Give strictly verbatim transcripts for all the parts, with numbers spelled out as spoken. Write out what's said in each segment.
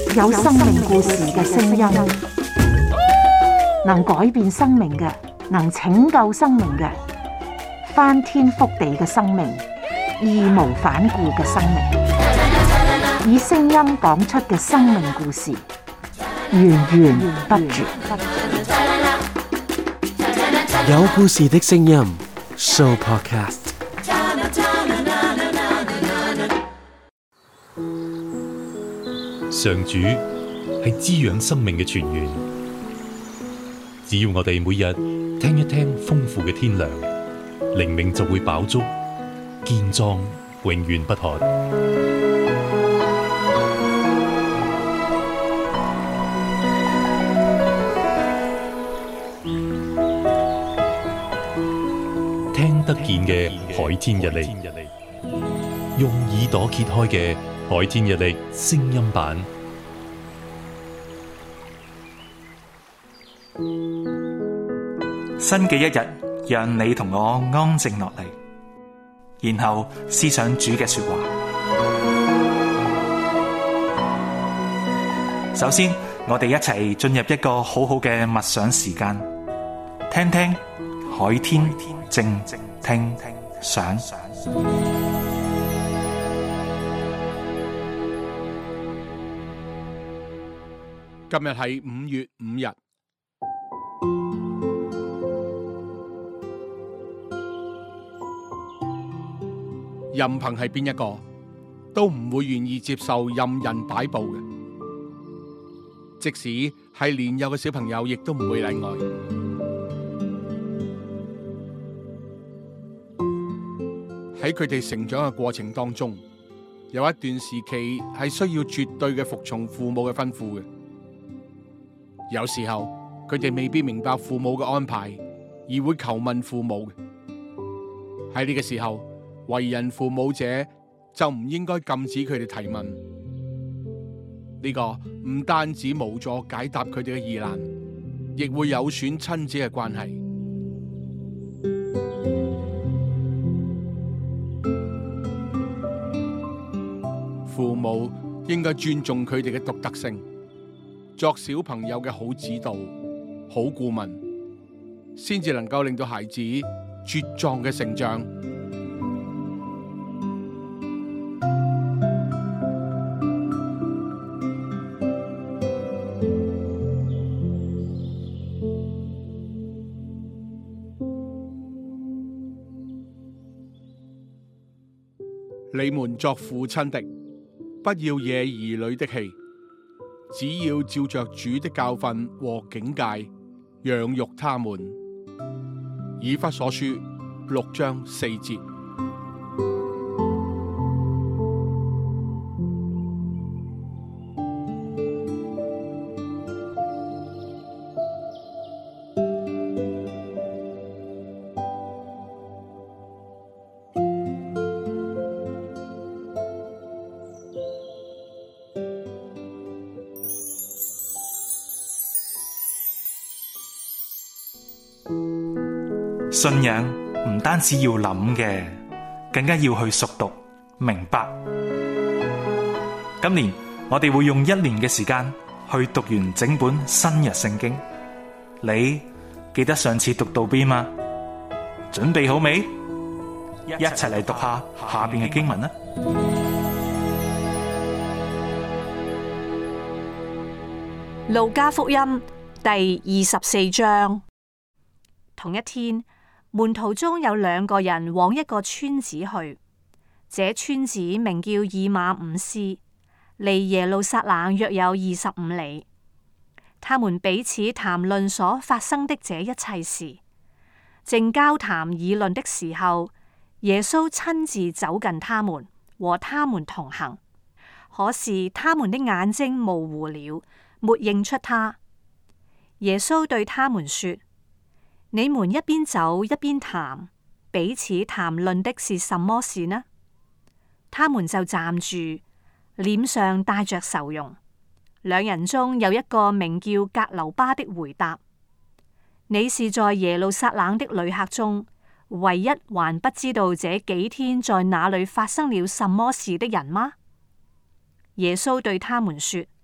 有生命故事嘅聲音，能改變生命嘅，能拯救生命嘅，翻天覆地嘅生命，義無反顧嘅生命，以聲音講出嘅生命故事，源源不絕。 有故事的聲音 Show Podcast。 上主係滋養生命嘅泉源，只要我哋每日聽一聽豐富嘅天糧，靈命就會飽足、健壯、永遠不渴。聽得見嘅海天日曆，用耳朵揭開嘅海天日曆聲音版， 新嘅一日，讓你同我安靜落嚟，然後思想主嘅說話。首先，我哋一齊進入一個好好嘅默想時間，聽聽海天靜聽想。 今日係五月五日，任憑係邊一個，都唔會願意接受任人擺布嘅，即使係年幼嘅小朋友，亦都唔會例外。喺佢哋成長嘅過程當中，有一段時期係需要絕對嘅服從父母嘅吩咐嘅。有時候佢哋未必明白父母嘅安排，而會求問父母嘅。喺呢個時候，為人父母者就唔應該禁止佢哋提問。呢個唔單止無助解答佢哋嘅疑難，亦會有損親子嘅關係。父母應該尊重佢哋嘅獨特性，作小朋友嘅好指導、好顧問，先至能夠令到孩子茁壯嘅成長。你們作父親的，不要惹兒女的氣，只要照着主的教訓和警戒養育他們。以弗所書六章四節。 信仰唔單止要諗嘅，更加要去熟讀明白。今年我哋會用一年嘅時間去讀完整本新約聖經。你記得上次讀到邊嗎？準備好未？一齊嚟讀下下邊嘅經文啦。 路加福音第二十四章。同一天，門徒中有兩個人往一個村子去，這村子名叫以馬忤斯，離耶路撒冷約有二十五里。他們彼此談論所發生的這一切事，正交談議論的時候，耶穌親自走近他們，和他們同行。可是他們的眼睛模糊了，沒認出他。耶穌對他們說：你們一邊走一邊談，彼此談論的是什麼事呢？他們就站住，臉上帶着愁容。兩人中有一個名叫格留巴的回答：你是在耶路撒冷的旅客中，唯一還不知道這幾天在哪裏發生了什麼事的人嗎？耶穌對他們說：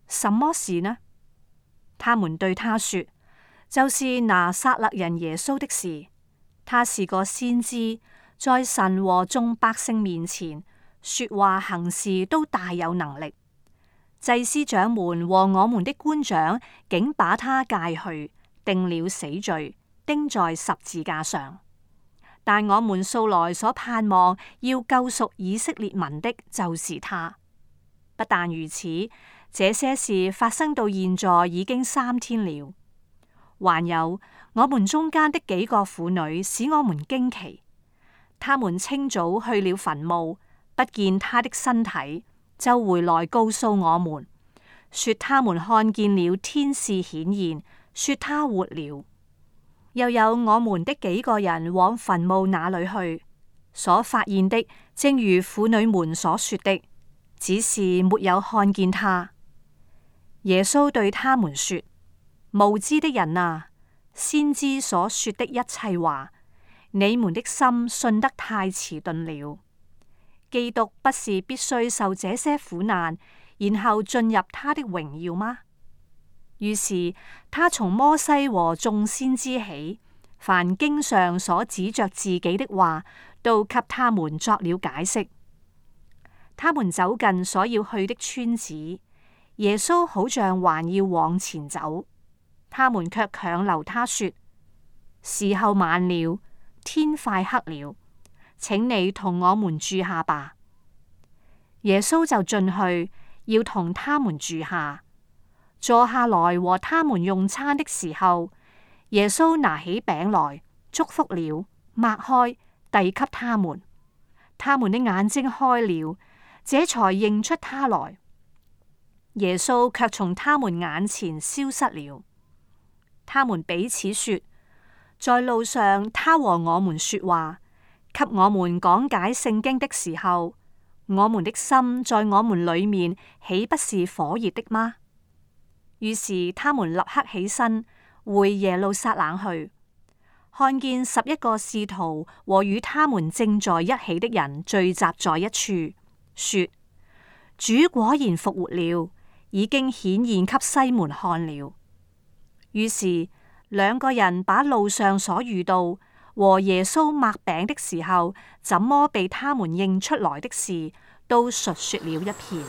什麼事呢？他們對他說，就是拿撒勒人耶穌的事。他是個先知，在神和眾百姓面前說話行事都大有能力。祭司長們和我們的官長竟把他介去，定了死罪，釘在十字架上。但我們素來所盼望要救贖以色列民的，就是他。不但如此，這些事發生到現在已經三天了。還有我們中間的幾個婦女使我們驚奇，他們清早去了墳墓，不見他的身體，就回來告訴我們，說他們看見了天使顯現，說他活了。又有我們的幾個人往墳墓那裏去，所發現的正如婦女們所說的，只是沒有看見他。耶穌對他們說：無知的人啊，先知所說的一切話，你們的心信得太遲鈍了。基督不是必須受這些苦難，然後進入他的榮耀嗎？於是他從摩西和眾先知起，凡經上所指着自己的話，都給他們作了解釋。他們走近所要去的村子，耶穌好像還要往前走，他們卻強留他說：時候晚了，天快黑了，請你同我們住下吧。耶穌就進去，要同他們住下。坐下來和他們用餐的時候，耶穌拿起餅來，祝福了，擘開，遞給他們。他們的眼睛開了，這才認出他來。耶穌卻從他們眼前消失了。他們彼此說，在路上他和我們說話，給我們講解聖經的時候，我們的心在我們裏面豈不是火熱的嗎？於是他們立刻起身，回耶路撒冷去，看見十一個使徒和與他們正在一起的人聚集在一處，說：主果然復活了，已經顯現給西門看了。於是兩個人把路上所遇到和耶穌擘餅的時候，怎麼被他們認出來的事，都述說了一遍。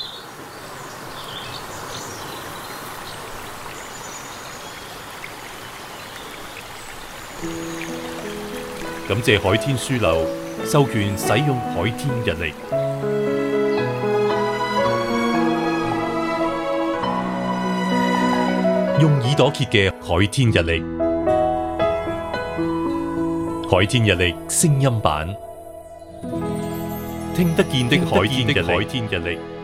感謝海天書樓授權使用海天日曆，用耳朵揭嘅海天日曆，海天日曆聲音版，聽得見的海天日曆。